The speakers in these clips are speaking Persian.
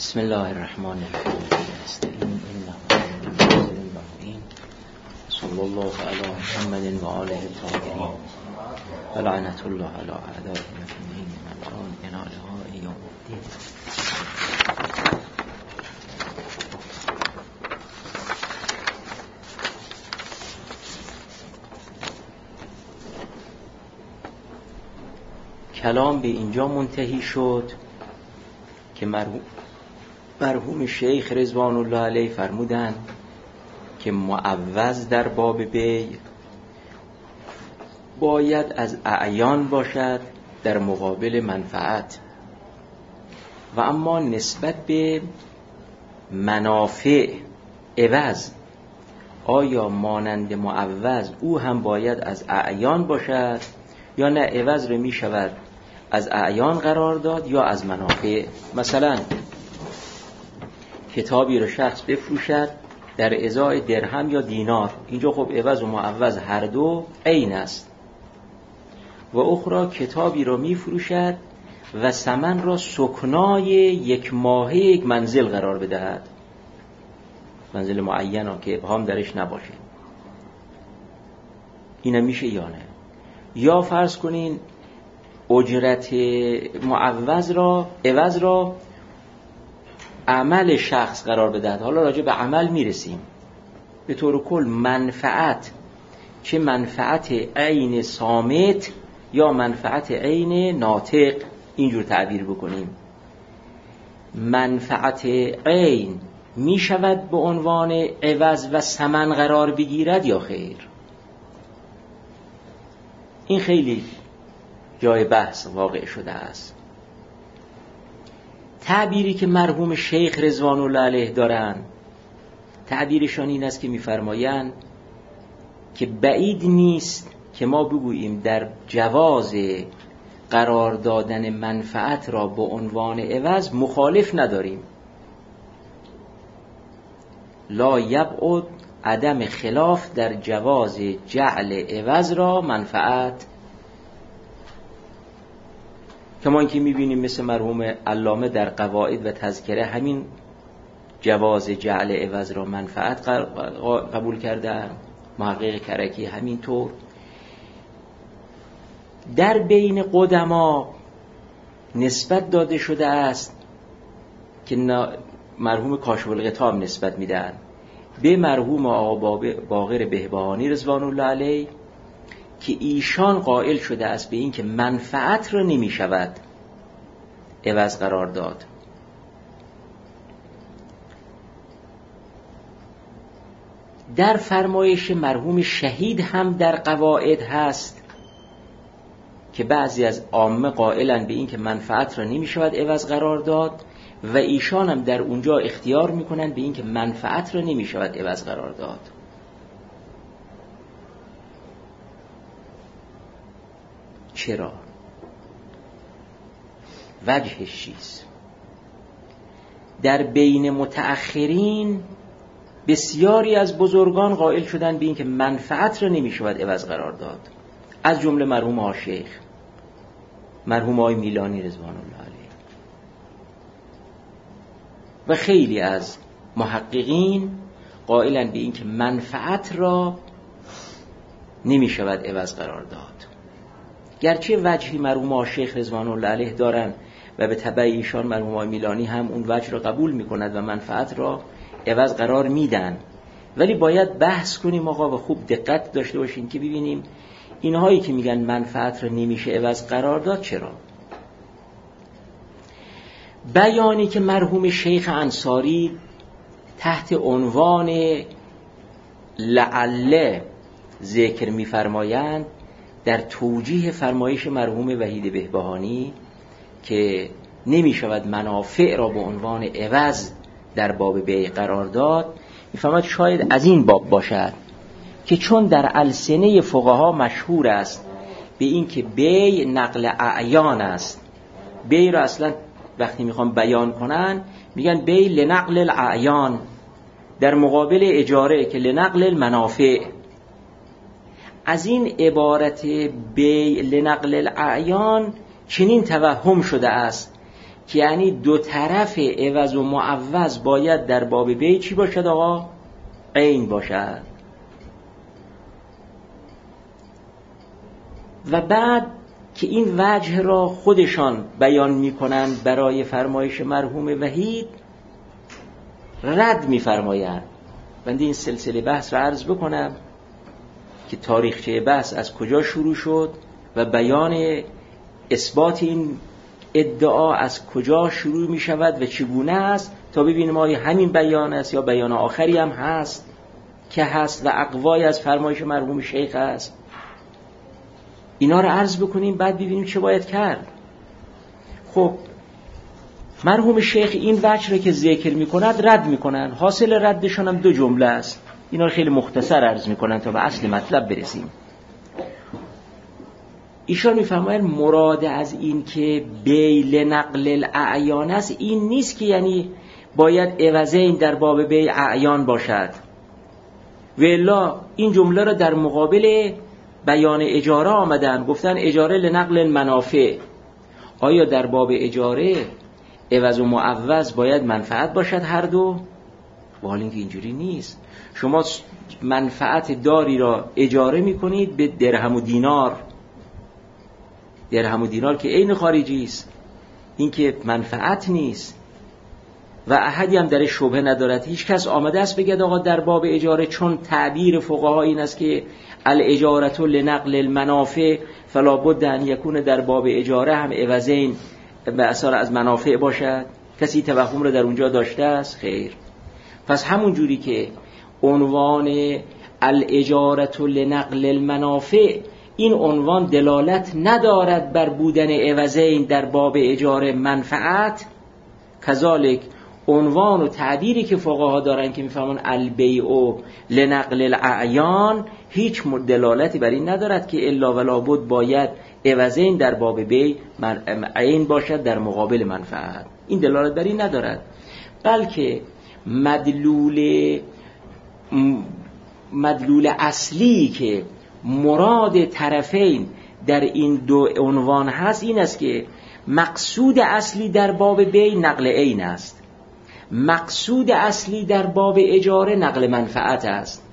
بسم الله الرحمن الرحیم. استعین انه صلی الله علی محمد و آله الطاهرین و لعنت الله علی اعدائهم اجمعین ملعون انالها یوم الدین. کلام به اینجا منتهی شد که مرحوم شیخ رضوان الله علیه فرمودند که معوض در باب بیع باید از اعیان باشد در مقابل منفعت، و اما نسبت به منافع عوض آیا مانند معوض او هم باید از اعیان باشد یا نه عوض رو می شود از اعیان قرار داد یا از منافع؟ مثلا کتابی رو شخص بفروشد در ازای درهم یا دینار، اینجا خب عوض و معوض هر دو عین است. و اخرى کتابی رو می فروشد و ثمن را سکنای یک ماهه یک منزل قرار بدهد، منزل معین که ابهام درش نباشه، اینم میشه یا نه؟ یا فرض کنین اجرت معوض را عوض را عمل شخص قرار بدهد. حالا راجع به عمل میرسیم. به طور کل منفعت، چه منفعت عین صامت یا منفعت عین ناطق، اینجور تعبیر بکنیم. منفعت عین می شود به عنوان عوض و ثمن قرار بگیرد یا خیر؟ این خیلی جای بحث واقع شده است. تعبیری که مرحوم شیخ رضوان الله علیه دارند، تعبیرشان این است که می‌فرمایند که بعید نیست که ما بگوییم در جواز قرار دادن منفعت را به عنوان عوض مخالف نداریم. لا یبعد عدم خلاف در جواز جعل عوض را منفعت، کما اینکه می‌بینیم مثل مرحوم علامه در قواعد و تذکره همین جواز جعل عوض را منفعت قبول کردن، محقق کرکی همینطور. در بین قدما نسبت داده شده است که مرحوم کاشف الغطام نسبت میدن به مرحوم آقا باقر بهبهانی رضوان الله علیه که ایشان قائل شده است به این که منفعت را نمی شود عوض قرار داد. در فرمایش مرحوم شهید هم در قواعد هست که بعضی از عامه قائلن به این که منفعت را نمی شود عوض قرار داد و ایشان هم در اونجا اختیار میکنن به این که منفعت را نمی شود عوض قرار داد. چرا؟ وجهش چیست؟ در بین متأخرین بسیاری از بزرگان قائل شدن به این که منفعت را نمی شود عوض قرار داد، از جمله مرحوم آقا شیخ، مرحوم آقای میلانی رضوان الله علیه و خیلی از محققین قائلن به این که منفعت را نمی شود عوض قرار داد. گرچه وجهی مرحوم آقا شیخ رضوان الله علیه دارن و به تبع ایشان مرحوم آقای میلانی هم اون وجه را قبول میکند و منفعت را عوض قرار میدن، ولی باید بحث کنیم آقا و خوب دقت داشته باشیم که ببینیم اینهایی که میگن منفعت را نمیشه عوض قرار داد چرا؟ بیانی که مرحوم شیخ انصاری تحت عنوان لعل ذکر میفرمایند در توجیه فرمایش مرحوم وحید بهبهانی که نمی شود منافع را به عنوان عوض در باب بیع قرار داد، میفهمد شاید از این باب باشد که چون در السنه فقها مشهور است به این که بیع نقل اعیان است، بیع را اصلا وقتی میخوام بیان کنن میگن بیع لنقل الاعیان در مقابل اجاره که لنقل المنافع. از این عبارت بیع لنقل الاعیان چنین توهم شده است که یعنی دو طرف عوض و معوض باید در باب بیع چی باشد آقا؟ عین باشد. و بعد که این وجه را خودشان بیان میکنند برای فرمایش مرحوم وحید، رد میفرمایند. بنده این سلسله بحث را عرض بکنم که تاریخچه بحث از کجا شروع شد و بیان اثبات این ادعا از کجا شروع می شود و چگونه است، تا ببینیم آیا همین بیان است یا بیان آخری هم هست که هست و اقوای از فرمایش مرحوم شیخ است. اینا رو عرض بکنیم بعد ببینیم چه باید کرد. خب مرحوم شیخ این وجه رو که ذکر می کند رد می کنند. حاصل ردشان هم 2 جمله است. اینا رو خیلی مختصر عرض می کنند تا به اصل مطلب برسیم. ایشان میفرمایند مراد از این که بیع نقل الاعیان است این نیست که یعنی باید عوضین در باب بیع اعیان باشد، و الا این جمله را در مقابل بیان اجاره آمدن، گفتن اجاره لنقل المنافع. آیا در باب اجاره عوض و معوض باید منفعت باشد هر دو؟ و حال اینکه اینجوری نیست. شما منفعت داری را اجاره میکنید به درهم و دینار، درهم و دینار که عین خارجی است، این که منفعت نیست و احدی هم درش شبهه ندارد. هیچ کس آمده است بگه آقا در باب اجاره چون تعبیر فقها این است که الاجارة لنقل المنافع فلا بد ان یکون در باب اجاره هم عوضین به اثر از منافع باشد. کسی توهم رو در اونجا داشته است؟ خیر. پس همون جوری که عنوان الاجارة لنقل المنافع این عنوان دلالت ندارد بر بودن عوضین در باب اجاره منفعت، کذالک عنوان و تعبیری که فقها دارن که میفهمون البیع لنقل الاعیان هیچ دلالتی بر این ندارد که الا ولا بد باید عوضین در باب بیع عین باشد در مقابل منفعت. این دلالت بر این ندارد، بلکه مدلول اصلی که مراد طرفین در این 2 عنوان هست این است که مقصود اصلی در باب بیع نقل عین است، مقصود اصلی در باب اجاره نقل منفعت است.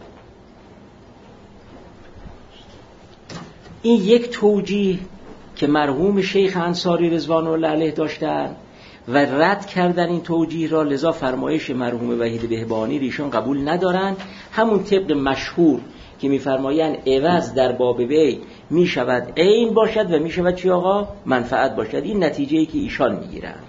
این یک توجیه که مرحوم شیخ انصاری رضوان الله علیه داشتند و رد کردن این توجیه را، لذا فرمایش مرحوم وحید بهبهانی ایشان قبول ندارند. همون طبق مشهور که میفرمایند عوض در باب بیع می شود عین باشد و می شود چی آقا؟ منفعت باشد. این نتیجه‌ای که ایشان میگیرند.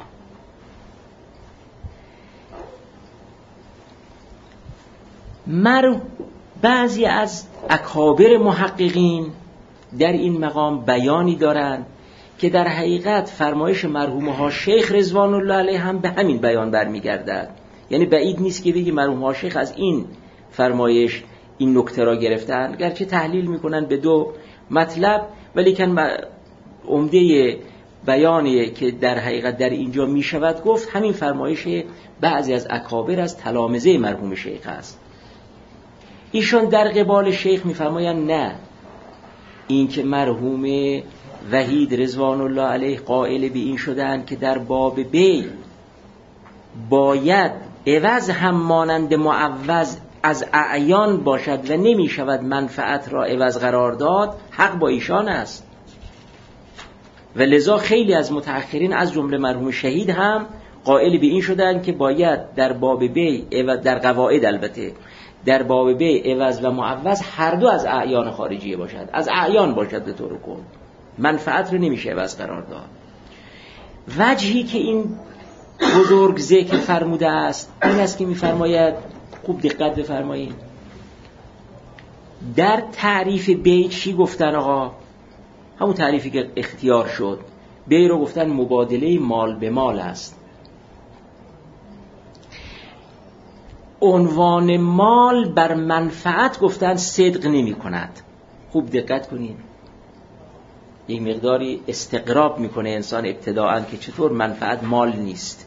بعضی از اکابر محققین در این مقام بیانی دارند که در حقیقت فرمایش مرحوم ها شیخ رضوان الله علیه هم به همین بیان برمیگردد. یعنی بعید نیست که بگی مرحوم ها شیخ از این فرمایش این نکته را گرفتن، گرچه تحلیل میکنن به 2 مطلب، ولیکن عمده بیانی که در حقیقت در اینجا میشود گفت همین فرمایش بعضی از اکابر از تلامذه مرحوم شیخ است. ایشان در قبال شیخ میفرمایند نه، این که مرحوم وحید رضوان الله علیه قائل به این شدن که در باب بیع باید عوض هم مانند معوض از اعیان باشد و نمی شود منفعت را عوض قرار داد، حق با ایشان است. و لذا خیلی از متأخرین از جمله مرحوم شهید هم قائل به این شدن که باید در باب بیع در قواعد البته در باب بیع عوض و معوض هر دو از اعیان خارجیه باشد، از اعیان باشد به طور کل، منفعت رو نمیشه عوض قرار داد. وجهی که این بزرگ ذکر فرموده است این است که میفرماید، خوب دقت بفرمایید، در تعریف بیع چی گفتن آقا؟ همون تعریفی که اختیار شد. بیع رو گفتن مبادله مال به مال است. عنوان مال بر منفعت گفتن صدق نمی کند. خوب دقت کنید، یک مقداری استقراب میکنه انسان ابتداءً که چطور منفعت مال نیست،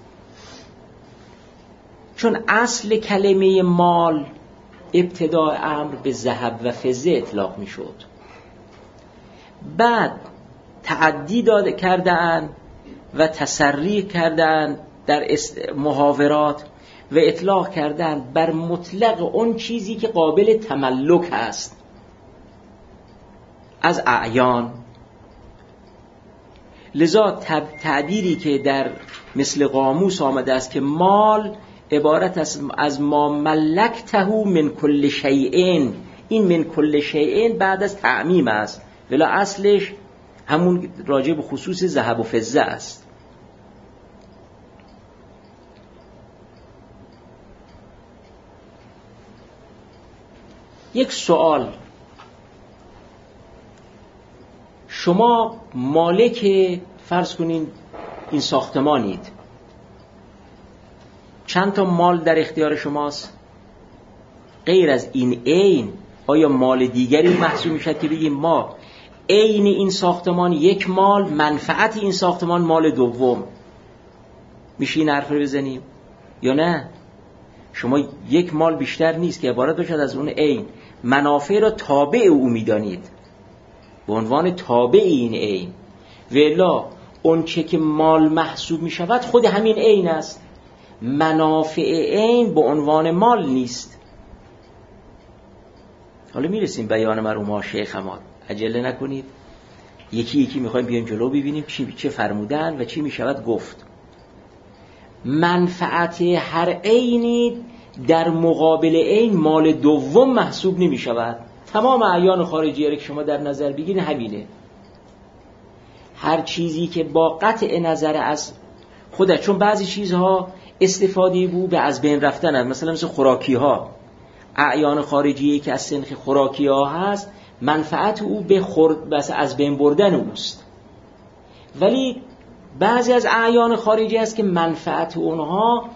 چون اصل کلمه مال ابتداء امر به ذهب و فضه اطلاق میشد، بعد تعدی کردن و تسری کردن در محاورات و اطلاق کردن بر مطلق اون چیزی که قابل تملک است از اعیان. لذا تعبیری که در مثل قاموس آمده است که مال عبارت است از ما ملکته من کل شیئین، این من کل شیئین بعد از تعمیم است، ولی اصلش همون راجع به خصوص ذهب و فضه است. یک سوال، شما مالک فرض کنین این ساختمانید، چند تا مال در اختیار شماست؟ غیر از این عین آیا مال دیگری محسوب میشد که بگیم ما عین این ساختمان یک مال، منفعت این ساختمان مال دوم؟ میشه این حرف رو بزنیم یا نه؟ شما یک مال بیشتر نیست که عبارت باشد از اون عین، منافع را تابع او میدانید به عنوان تابع این عین، ولا اون چه که مال محسوب می شود خود همین عین است، منافع عین به عنوان مال نیست. حالا میرسیم بیان مرحوم ها شیخ حماد، عجله نکنید، یکی یکی میخوایم بیایم جلو ببینیم چه فرمودن و چی می شود گفت. منفعت هر عینی در مقابل عین مال دوم محسوب نمی شود. تمام اعیان خارجی که شما در نظر بگیرید همینه. هر چیزی که با قطع نظر از خودش، چون بعضی چیزها استفاده بود به از بین رفتن هست، مثل خوراکی ها، اعیان خارجی که از سنخ خوراکی ها هست منفعت او به بس از بین بردن اوست، ولی بعضی از اعیان خارجی هست که منفعت اونها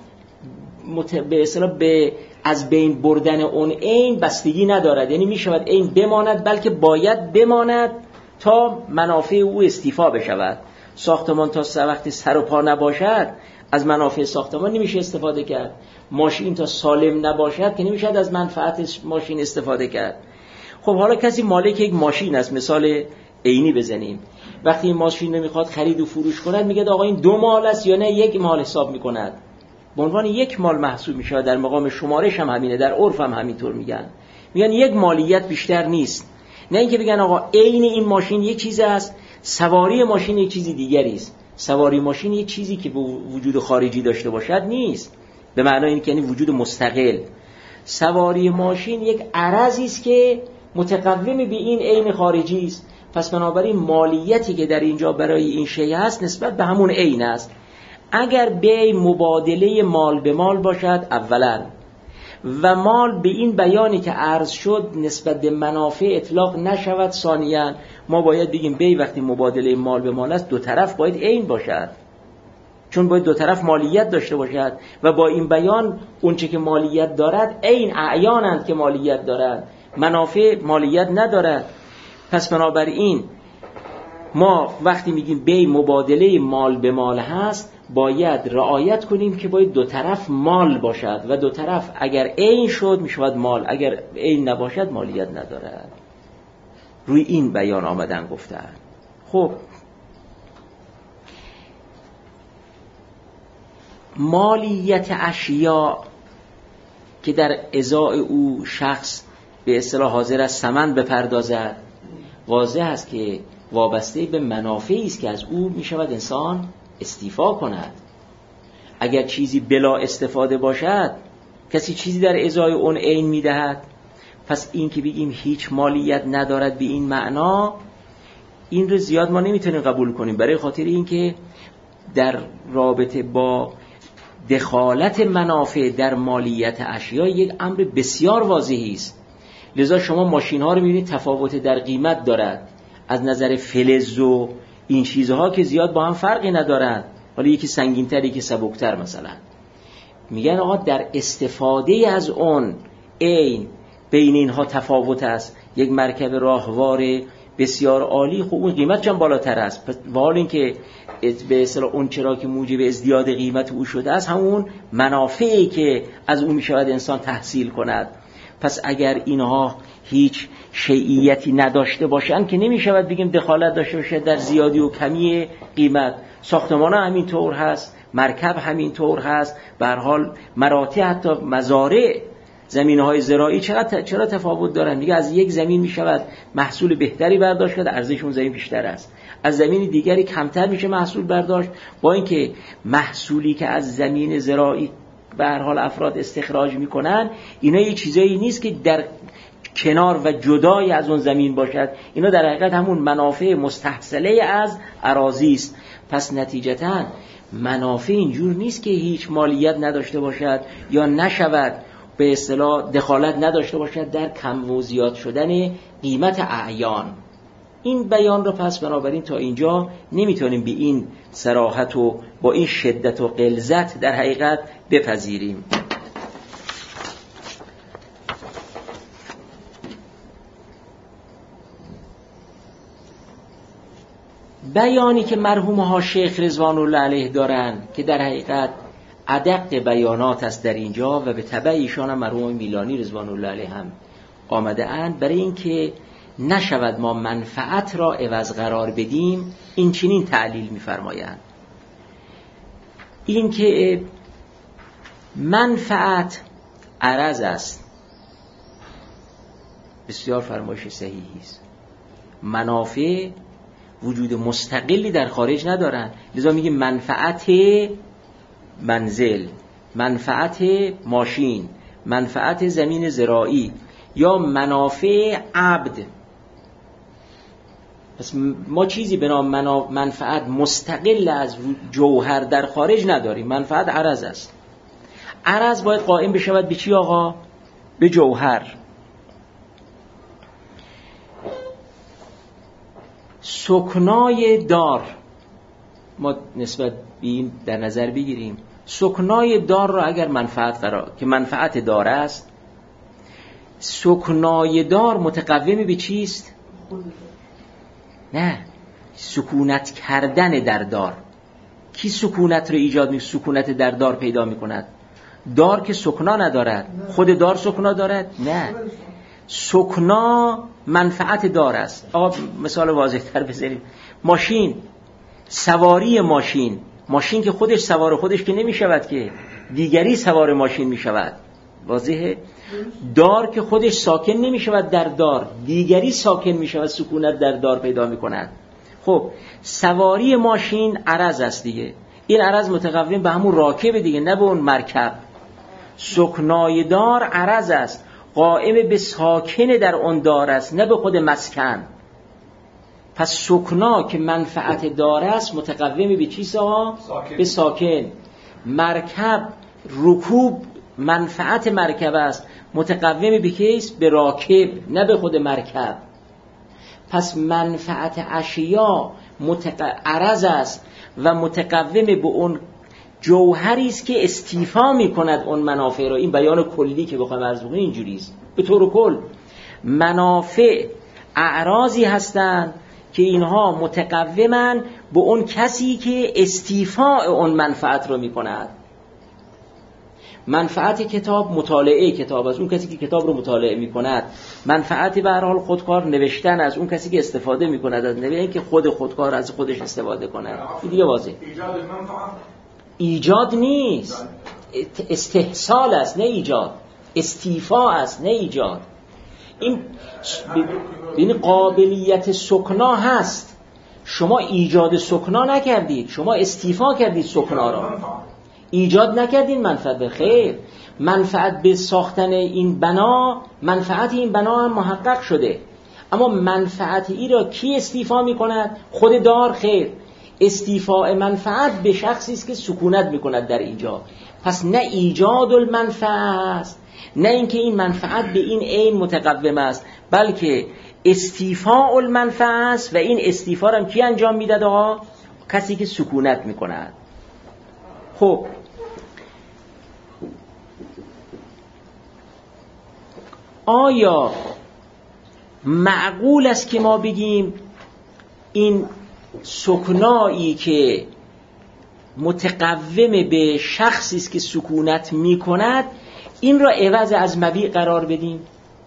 به اصطلاح به از بین بردن اون عین بستگی ندارد، یعنی می شود عین بماند، بلکه باید بماند تا منافع او استیفا بشود. ساختمان تا وقتی سر و پا نباشد از منافع ساختمان نمیشه استفاده کرد. ماشین تا سالم نباشد که نمیشه از منفعت ماشین استفاده کرد. خب حالا کسی مالک یک ماشین است، مثال عینی بزنیم، وقتی این ماشین رو میخواد خرید و فروش کند میگه آقا این 2 مال است یا نه 1 مال حساب میکند، به عنوان 1 مال محسوب میشه. در مقام شمارش هم همینه، در عرف هم همینطور میگن 1 مالیت بیشتر نیست. نه اینکه بگن آقا عین این ماشین یک چیز است، سواری ماشین یک چیزی دیگری است. سواری ماشین یک چیزی که به وجود خارجی داشته باشد نیست، به معنای این که یعنی وجود مستقل. سواری ماشین یک عرضی است که متقوم به این عین خارجی است. پس بنابراین مالیتی که در اینجا برای این شیء هست نسبت به همون عین است. اگر بیع مبادله مال به مال باشد اولا، و مال به این بیانی که عرض شد نسبت به منافع اطلاق نشود ثانیاً، ما باید بگیم بیع وقتی مبادله مال به مال است 2 طرف باید عین باشد، چون باید 2 طرف مالیت داشته باشد و با این بیان اون چه که مالیت دارد عین اعیانند که مالیت دارد، منافع مالیت ندارد. پس بنابراین ما وقتی میگیم بیع مبادله مال به مال هست باید رعایت کنیم که باید 2 طرف مال باشد و 2 طرف اگر عین شد میشود مال، اگر عین نباشد مالیت ندارد. روی این بیان آمدن گفتن. خب مالیت اشیاء که در ازای او شخص به اصطلاح حاضر است ثمن بپردازد، واضح است که وابسته به منافعی است که از او می شود انسان استیفا کند. اگر چیزی بلا استفاده باشد کسی چیزی در ازای اون عین می دهد، پس این که بگیم هیچ مالیت ندارد به این معنا، این رو زیاد ما نمیتونیم قبول کنیم، برای خاطر این که در رابطه با دخالت منافع در مالیت اشیاء یک امر بسیار واضحی است. لذا شما ماشین ها رو میبینید تفاوت در قیمت دارد از نظر فلز و این چیزها که زیاد با هم فرقی ندارند، ولی یکی سنگین‌تر یکی سبکتر. مثلا میگن آقا در استفاده از اون عین بین اینها تفاوت است. یک مرکب راهوار بسیار عالی خب اون قیمت چند بالاتر است، پس به حال اینکه به اصطلاح اون چرا که موجب ازدیاد قیمت او شده است همون منافعی که از اون میشود انسان تحصیل کند. پس اگر اینها هیچ شیعیتی نداشته باشن که نمیشود بگیم دخالت داشته باشه در زیادی و کمی قیمت. ساختمان ها همینطور هست، مرکب همینطور هست، به هر حال مراتع حتی مزارع زمینهای زراعی چرا تفاوت دارن؟ دیگه از یک زمین میشود محصول بهتری برداشت کرد، ارزش اون زمین بیشتر است، از زمین دیگری کمتر میشه محصول برداشت، با اینکه محصولی که از زمین زراعی به هر حال افراد استخراج میکنن اینا یه چیزایی نیست که در کنار و جدای از اون زمین باشد، اینا در حقیقت همون منافع مستحصله از اراضی است. پس نتیجتاً منافع اینجور نیست که هیچ مالیت نداشته باشد یا نشود به اصطلاح دخالت نداشته باشد در کم و زیاد شدن قیمت اعیان. این بیان رو پس بنابراین تا اینجا نمیتونیم به این صراحت و با این شدت و غلظت در حقیقت بپذیریم. بیانی که مرحوم ها شیخ رضوان الله علیه دارن که در حقیقت ادق بیانات است در اینجا و به تبع ایشان هم مرحوم میلانی رضوان الله علیه هم آمده اند برای اینکه نشود ما منفعت را عوض قرار بدیم، این چنین تعلیل می‌فرمایند. این که منفعت عرض است، بسیار فرمایش صحیحی است. منافع وجود مستقلی در خارج ندارن، لذا میگیم منفعت منزل، منفعت ماشین، منفعت زمین زراعی یا منافع عبد. پس ما چیزی به نام منفعت مستقل از جوهر در خارج نداریم. منفعت عرض است. عرض باید قائم بشود به چی آقا؟ به جوهر. سکنای دار ما نسبت به این در نظر بگیریم. سکنای دار را اگر منفعت قرار که منفعت دار است، سکنای دار متقوم به چیست؟ نه، سکونت کردن در دار. کی سکونت را ایجاد می سکونت در دار پیدا می کند؟ دار که سکنا ندارد. خود دار سکنا دارد؟ نه، سکنا منفعت دار است. آقا مثال واضح تر بزنیم. ماشین، سواری ماشین، ماشین که خودش سوار خودش که نمی شود که دیگری سوار ماشین می شود. واضحه؟ دار که خودش ساکن نمی شود در دار، دیگری ساکن می شود، سکونت در دار پیدا می کند. خب سواری ماشین عرض است دیگه، این عرض متقوم به همون راکب دیگه، نه به اون مرکب. سکنای دار عرض است، قائم به ساکن در اون دار است، نه به خود مسکن. پس سکنا که منفعت دار است متقوم به چیسا؟ به ساکن. مرکب رکوب منفعت مرکب است، متقوم به کیس؟ به راکب، نه به خود مرکب. پس منفعت اشیا عرض است و متقوم به اون جوهری است که استیفا می کند اون منافع را. این بیان کلی که بخوایم عرض بکنیم اینجوری است. به طور کل منافع اعراضی هستند که اینها متقومن به اون کسی که استیفاء اون منفعت را می کند. منفعت کتاب مطالعه کتاب از اون کسی که کتاب رو مطالعه می کند، منفعت به هر حال خودکار نوشتن از اون کسی که استفاده می کند از نوشتن، که خود خودکار از خودش استفاده کند. این دیگه واضح. ایجاد نیست، استحصال است نه ایجاد، استیفاء است نه ایجاد. این قابلیت سکنا هست. شما ایجاد سکنا نکردید، شما استیفاء کردید سکنا را، ایجاد نکردین منفعت. به خیر، منفعت به ساختن این بنا، منفعت این بنا هم محقق شده، اما منفعت ای را کی استیفا می کند؟ خود دار. خیر، استیفاء منفعت به شخصی است که سکونت می کند در اینجا. پس نه ایجاد المنفعه است، نه اینکه این منفعت به این عین متقوم است، بلکه استیفاء المنفعه است. و این استیفا را کی انجام میداد آقا؟ کسی که سکونت می کند. خب آیا معقول است که ما بگیم این سکنایی که متقوم به شخصی است که سکونت می کند این را عوض از مبیع قرار بدیم.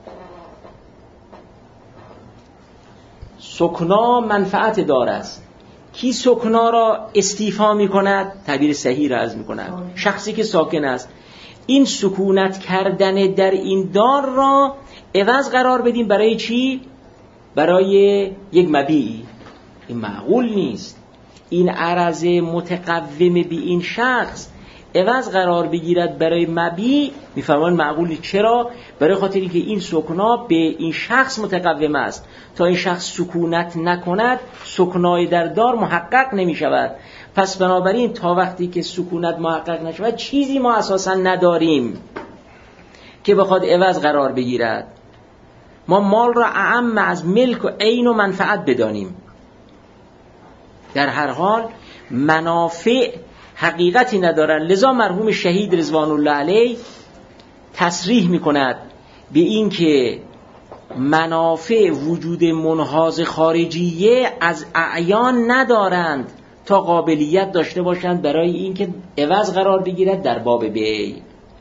سکنا منفعت دار است. کی سکنا را استیفا می کند؟ تعبیر صحیح را عرض می کند شخصی که ساکن است. این سکونت کردن در این دار را عوض قرار بدیم برای چی؟ برای یک مبیعی. این معقول نیست. این عرض متقوم به این شخص عوض قرار بگیرد برای مبیع. میفرمان معقولی. چرا؟ برای خاطری که این سکنا به این شخص متقوم است. تا این شخص سکونت نکند سکنای در دار محقق نمی شود. پس بنابراین تا وقتی که سکونت محقق نشود چیزی ما اساسا نداریم که بخواد عوض قرار بگیرد. ما مال را اعم از ملک و عین و منفعت بدانیم. در هر حال منافع حقیقتی ندارد. لذا مرحوم شهید رضوان الله علیه تصریح می‌کند به این که منافع وجود منحاز خارجیه از اعیان ندارند تا قابلیت داشته باشند برای این که عوض قرار بگیرد در باب بیع.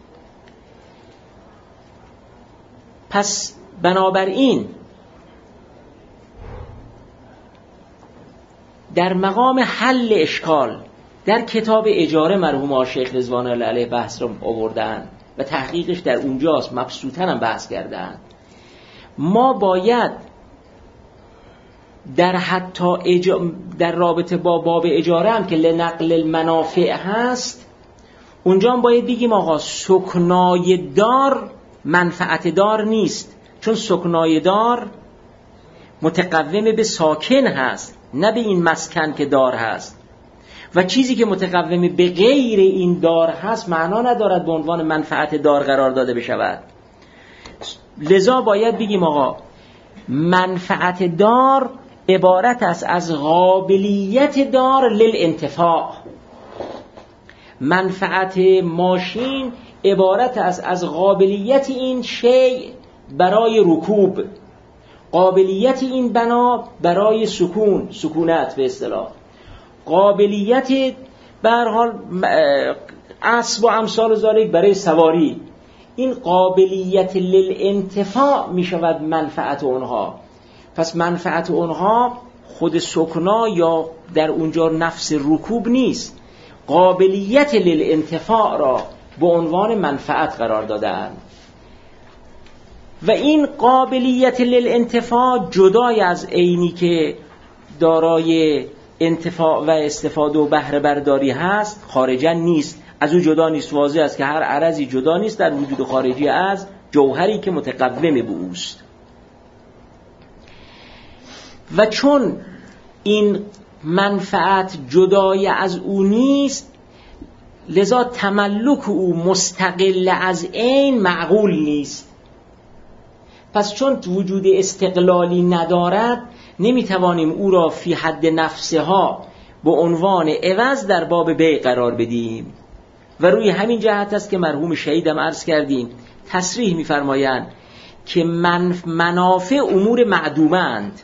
پس بنابراین در مقام حل اشکال در کتاب اجاره مرحوم شیخ رضوان الله علیه بحث رو آوردن و تحقیقش در اونجاست، مبسوطاً هم بحث کردن. ما باید در حتی در رابطه با باب اجاره هم که لنقل المنافع هست اونجا هم باید بگیم آقا سکنای دار منفعت دار نیست، چون سکنای دار متقوم به ساکن هست نه به این مسکن که دار هست و چیزی که متقوم به غیر این دار هست معنا ندارد به عنوان منفعت دار قرار داده بشود. لذا باید بگیم آقا منفعت دار عبارت است از قابلیت دار للانتفاع. منفعت ماشین عبارت است از قابلیت این شیء برای رکوب، قابلیت این بنا برای سکونت به اصطلاح، قابلیت به هر حال اسب و امثال ذالک برای سواری. این قابلیت للانتفاع می شود منفعت اونها. پس منفعت اونها خود سکنا یا در اونجا نفس رکوب نیست، قابلیت للانتفاع را به عنوان منفعت قرار دادن. و این قابلیت للانتفاع جدای از عینی که دارای انتفاع و استفاده و بهره برداری هست خارجا نیست، از او جدا نیست. واضح است که هر عرضی جدا نیست در وجود خارجی از جوهری که متقوم به اوست. و چون این منفعت جدای از او نیست لذا تملک او مستقل از عین معقول نیست. پس چون وجود استقلالی ندارد نمیتوانیم او را فی حد نفسها به عنوان عوض در باب بیع قرار بدیم. و روی همین جهت است که مرحوم شهیدم عرض کردیم تصریح می‌فرمایند که منافع امور معدومند،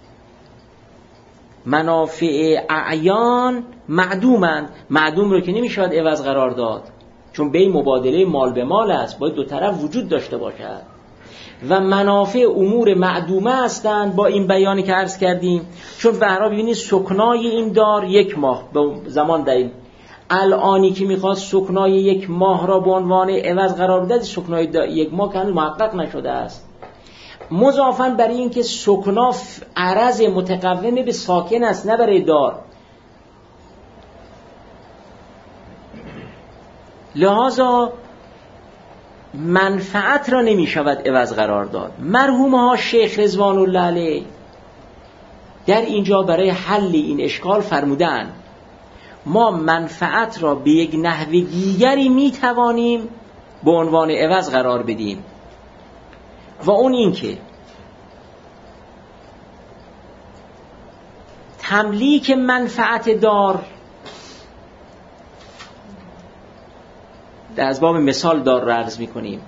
منافع اعیان معدومند. معدوم رو که نمی‌شود عوض قرار داد، چون بیع مبادله مال به مال است، باید دو طرف وجود داشته باشد. و منافع امور معدومه هستند با این بیانی که عرض کردیم. چون به هر حال ببینید سکنای این دار 1 ماه به زمان داریم، الانی که میخواد سکنای 1 ماه را به عنوان عوض قرار بده سکنای 1 ماه که محقق نشده است. مضافاً برای این که سکنا عرض متقوم به ساکن است نه برای دار، لذا منفعت را نمی شود عوض قرار داد. مرحوم ها شیخ رضوان الله علیه در اینجا برای حل این اشکال فرمودن ما منفعت را به یک نحو دیگری می توانیم به عنوان عوض قرار بدیم و اون این که تملیک منفعت دار در اسباب مثال دار را عرض می کنیم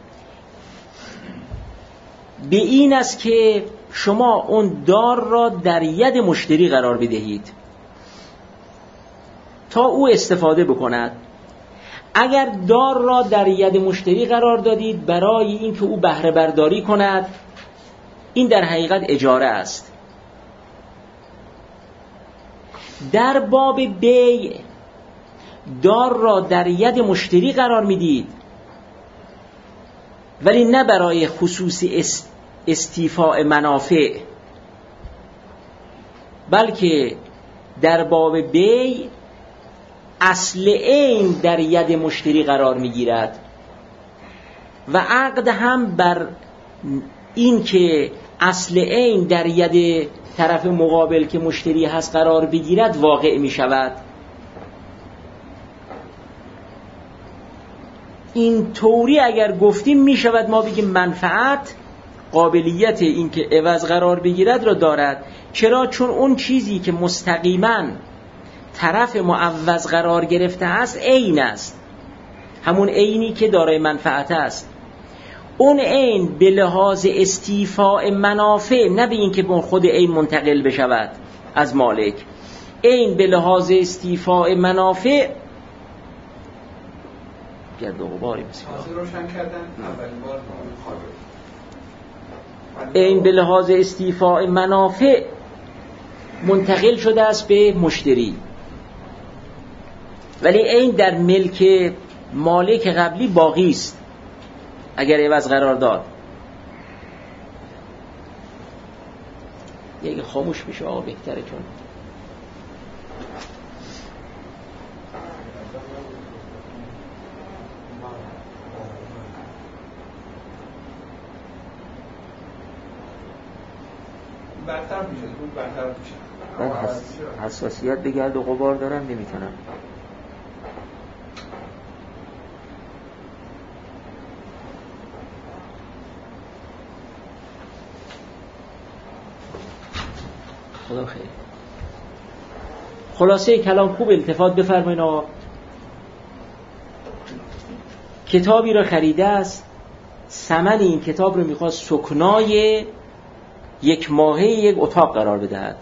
به این است که شما اون دار را در ید مشتری قرار بدهید تا او استفاده بکند. اگر دار را در ید مشتری قرار دادید برای اینکه او بهره برداری کند، این در حقیقت اجاره است. در باب بیع دار را در ید مشتری قرار میدید، ولی نه برای خصوص استیفاء منافع، بلکه در باب بیع اصل عین در ید مشتری قرار میگیرد و عقد هم بر این که اصل عین در ید طرف مقابل که مشتری هست قرار بگیرد واقع می شود. این طوری اگر گفتیم می شود ما بگیم منفعت قابلیت این که عوض قرار بگیرد را دارد. چرا؟ چون اون چیزی که مستقیما طرف معوض قرار گرفته است عین است، همون عینی که دارای منفعت است. اون عین به لحاظ استیفاء منافع، نه به این که به خود عین منتقل بشود از مالک، عین به لحاظ استیفاء منافع گرد و غباری روشن کردن اولین بار عین به لحاظ استیفاء منافع منتقل شده است به مشتری، ولی عین در ملک مالک قبلی باقی است اگر عوض قرار داد. یکی خاموش بشه آقا بهتره، چون برتر میشه. من حساسیت به گرد و غبار دارم، نمیتونم. خدا خیر. خلاصه کلام خوب التفات بفرمایید آقا. کتابی را خریده است، ثمن این کتاب رو میخواست سکنای یک ماهه یک اتاق قرار بدهد.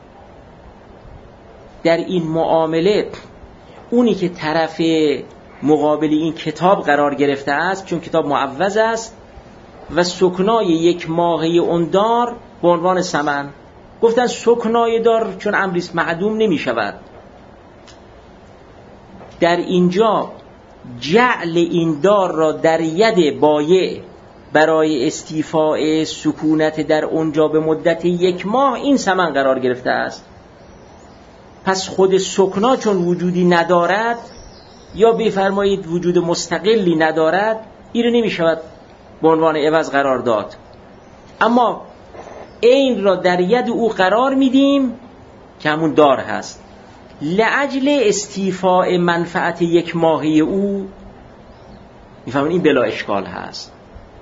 در این معامله اونی که طرف مقابل این کتاب قرار گرفته است، چون کتاب معوض است و سکنای یک ماهه اون دار به عنوان ثمن، گفتن سکنای دار چون امریست معدوم نمی شود. در اینجا جعل این دار را در ید بایع برای استیفاء سکونت در اونجا به مدت یک ماه این ثمن قرار گرفته است. پس خود سکنا چون وجودی ندارد یا بفرمایید وجود مستقلی ندارد، این رو نمی شود به عنوان عوض قرار داد. اما این را در ید او قرار میدیم که همون دار هست لعجل استیفاء منفعت یک ماهه او. میفهمون این بلا اشکال هست.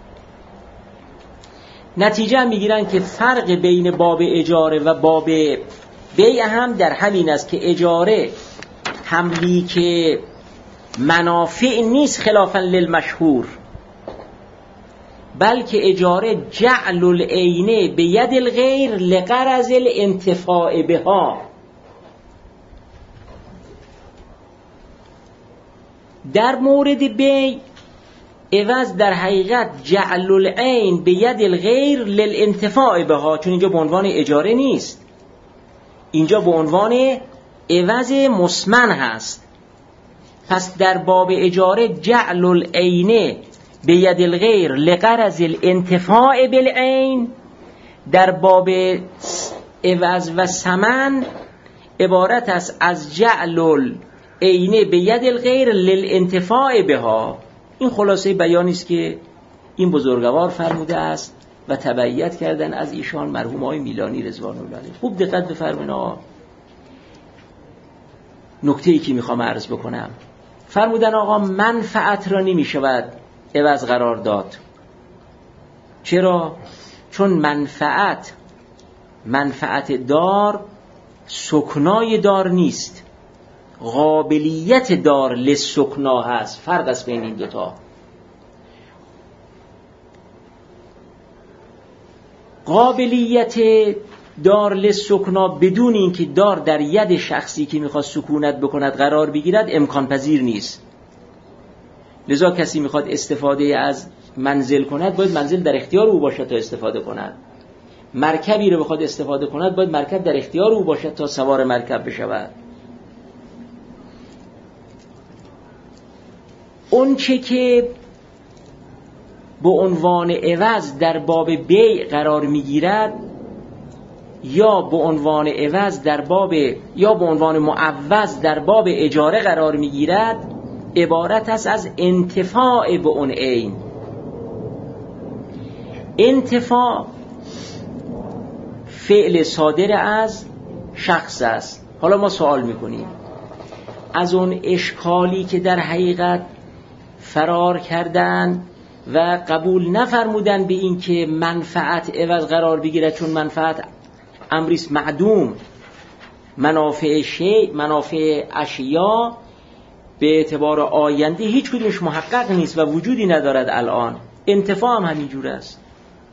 نتیجه میگیرن که فرق بین باب اجاره و باب بیع هم در همین است که اجاره تملیک منافع نیست خلافاً للمشهور، بلکه اجاره جعل العین به ید الغیر لغرض الانتفاع بها. در مورد بیع عوض در حقیقت جعل العین به ید الغیر للانتفاع بها، چون اینجا به عنوان اجاره نیست، اینجا به عنوان عوض مسمن هست. پس در باب اجاره جعل العین به ید الغیر لغرض الانتفاع بالعین، در باب عوض و ثمن عبارت است از جعل العین به ید الغیر للانتفاع بها. این خلاصه بیانی است که این بزرگوار فرموده است و تبعیت کردن از ایشان مرحوم آقای میلانی رضوان الله علیه. خوب دقت بفرمایید. نکته‌ای که میخوام عرض بکنم، فرمودن آقا منفعت را نمیشود عوض قرار داد. چرا؟ چون منفعت دار سکنای دار نیست، قابلیت دار لسکنا هست. فرق است بین این دوتا. قابلیت دار لسکنا بدون اینکه دار در ید شخصی که میخواد سکونت بکند قرار بگیرد امکان پذیر نیست. لذا کسی میخواد استفاده از منزل کند باید منزل در اختیار او باشد تا استفاده کند. مرکبی رو بخواد استفاده کند باید مرکب در اختیار او باشد تا سوار مرکب بشود. اون چه که به عنوان عوض در باب بیع قرار میگیرد یا به عنوان عوض در باب یا به عنوان معوض در باب اجاره قرار میگیرد عبارت است از انتفاع به اون عین. انتفاع فعل صادر از شخص است. حالا ما سوال میکنیم از اون اشکالی که در حقیقت فرار کردند و قبول نفرمودن به این که منفعت عوض قرار بگیرد، چون منفعت امریست معدوم، منافع شیء، منافع اشیا به اعتبار آینده هیچ کدومش محقق نیست و وجودی ندارد الان. انتفاع هم همینجور است.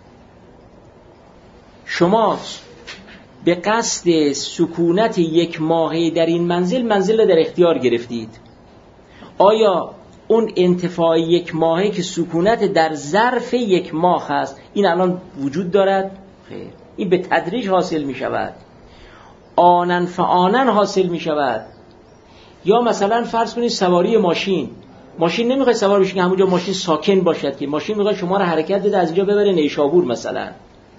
شما به قصد سکونت یک ماهه در این منزل در اختیار گرفتید. آیا اون انتفاع یک ماهه که سکونت در ظرف یک ماه هست این الان وجود دارد؟ خیر. این به تدریج حاصل می شود، آنن فآنن حاصل می شود. یا مثلا فرض کنید سواری ماشین نمیخواد سوار بشید که همونجا ماشین ساکن باشد، که ماشین میخواد شما رو حرکت بده از اینجا ببره نیشابور مثلا.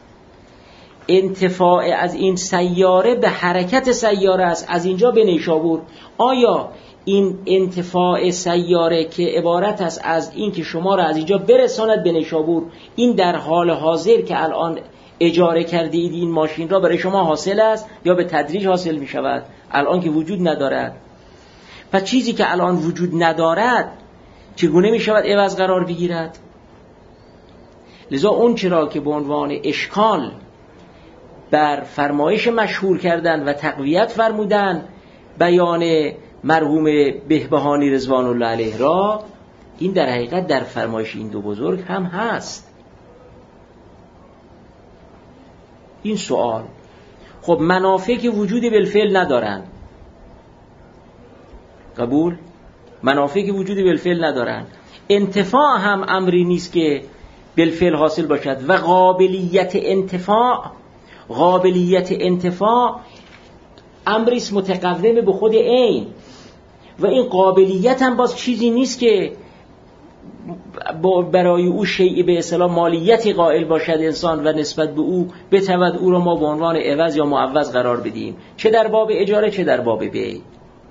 انتفاع از این سیاره به حرکت سیاره است از اینجا به نیشابور. آیا این انتفاع سیاره که عبارت است از این که شما را از اینجا برساند به نیشابور، این در حال حاضر که الان اجاره کرده اید این ماشین را برای شما حاصل است یا به تدریج حاصل می شود؟ الان که وجود ندارد. پس چیزی که الان وجود ندارد چگونه می شود عوض قرار بگیرد؟ لذا اون چرا که به عنوان اشکال بر فرمایش مشهور کردن و تقویت فرمودن بیان مرحوم بهبهانی رضوان الله علیه را، این در حقیقت در فرمایش این دو بزرگ هم هست. این سوال خب منافع که وجود بالفعل ندارن، قبول؟ منافع که وجود بالفعل ندارن، انتفاع هم امری نیست که بالفعل حاصل باشد و قابلیت انتفاع امریست متقوم به خود عین و این قابلیت هم باز چیزی نیست که برای او شیء به اصطلاح مالیتی قائل باشد انسان و نسبت به او بتواند او را ما به عنوان عوض یا معوض قرار بدیم، چه در باب اجاره چه در باب بیع.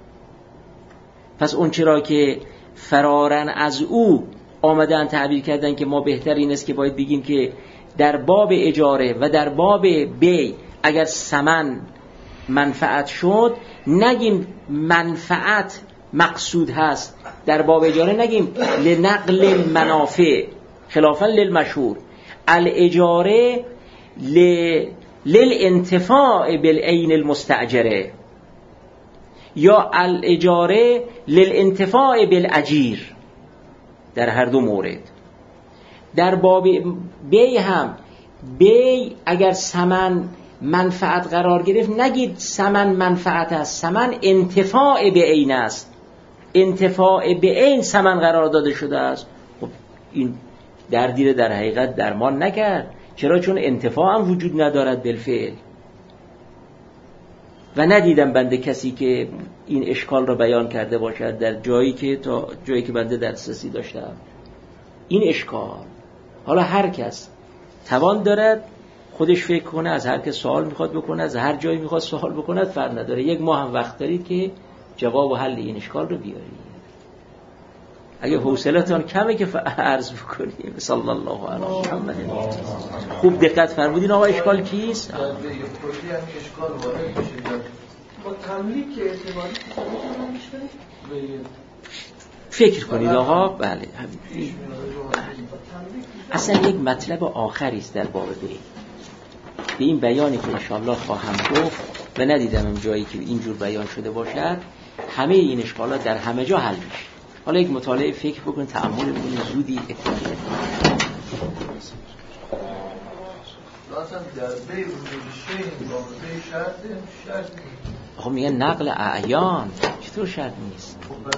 پس اون چرا که فرارن از او آمدن تعبیر کردن که ما بهتر این است که باید بگیم که در باب اجاره و در باب بیع اگر ثمن منفعت شد نگیم منفعت مقصود هست، در باب اجاره نگیم لنقل المنافع خلافا للمشهور، الاجاره للانتفاع بالعین المستاجره یا الاجاره للانتفاع بالاجیر. در هر دو مورد در باب بیع هم بیع اگر ثمن منفعت قرار گرفت نگید ثمن منفعت است، ثمن انتفاع به عین است، انتفاع به عین ثمن قرار داده شده است. خب این دردی در حقیقت درمان نکرد. چرا؟ چون انتفاع هم وجود ندارد بالفعل. و ندیدم بنده کسی که این اشکال را بیان کرده باشد در جایی که بنده دسترسی داشتم. این اشکال حالا هر کس توان دارد خودش فکر کنه، از هر کس سوال میخواد بکنه، از هر جایی میخواد سوال بکنه، فرق نداره. یک ماه هم وقت دارید که جواب و حل این اشکال رو بیارید. اگه حوصلتون کمه که عرض بکنیم. صلی الله علیه محمد. خوب دقت فرمودین آقا اشکال کیست؟ با تملیک اعتباری فکر کنید آقا. بله اصلا یک مطلب آخری است در باب بیع. به این بیانی که انشاءالله خواهم گفت و ندیدم جایی که اینجور بیان شده باشد، همه این اشکالات در همه جا حل میشه. حالا یک مطالعه فکر بکنید، تأمل بکنید، زودی اکتفا کنید. لازم در بیع شیء با بیع شرط آخه میگن نقل اعیان، چطور شرط نیست؟